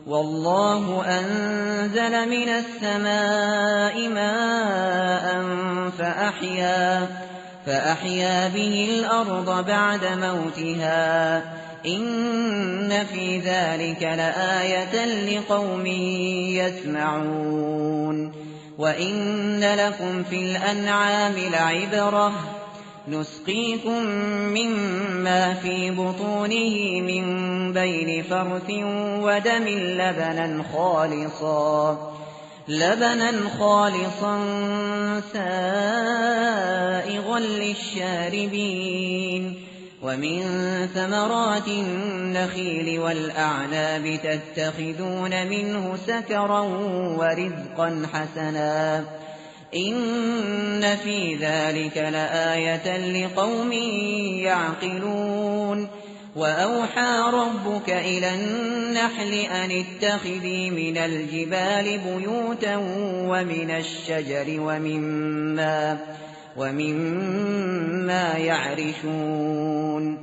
والله أنزل من السماء ماء فأحيا به الأرض بعد موتها إن في ذلك لآية لقوم يسمعون وإن لكم في الأنعام لعبرة نسقيكم مما في بطونه من بين فرث ودم لبنا خالصا سائغا للشاربين ومن ثمرات النخيل والأعناب تتخذون منه سكرا ورزقا حسنا إن في ذلك لآية لقوم يعقلون وأوحى ربك إلى النحل أن اتخذي من الجبال بيوتا ومن الشجر ومما يعرشون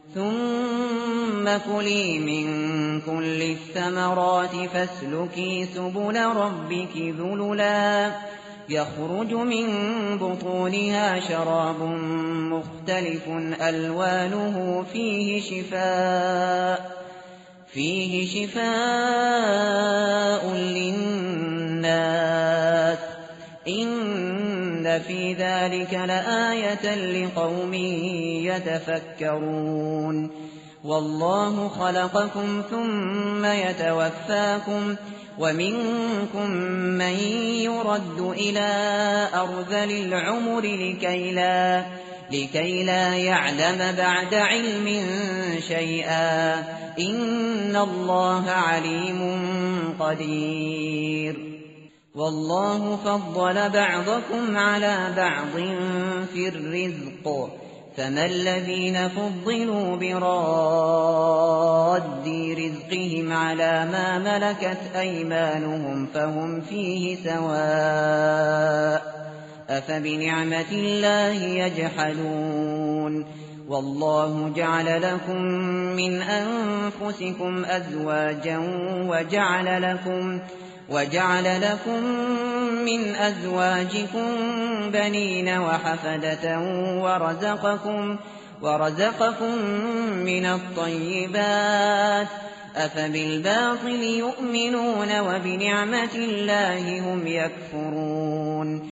ثم كلي من كل الثمرات فاسلكي سبل ربك ذللا يخرج من بطونها شراب مختلف ألوانه فيه شفاء للناس إن في ذلك لآية لقوم يتفكرون والله خلقكم ثم يتوفاكم ومنكم من يرد إلى أرذل العمر لكي لا يعلم بعد علم شيئا إن الله عليم قدير والله فضل بعضكم على بعض في الرزق فما الذين فضلوا براد رزقهم على ما ملكت أيمانهم فهم فيه سواء أفبنعمة الله يجحدون والله جعل لكم من أنفسكم أزواجا وجعل لكم من أزواجكم بنين وحفدة ورزقكم من الطيبات أفبالباطل يؤمنون وبنعمة الله هم يكفرون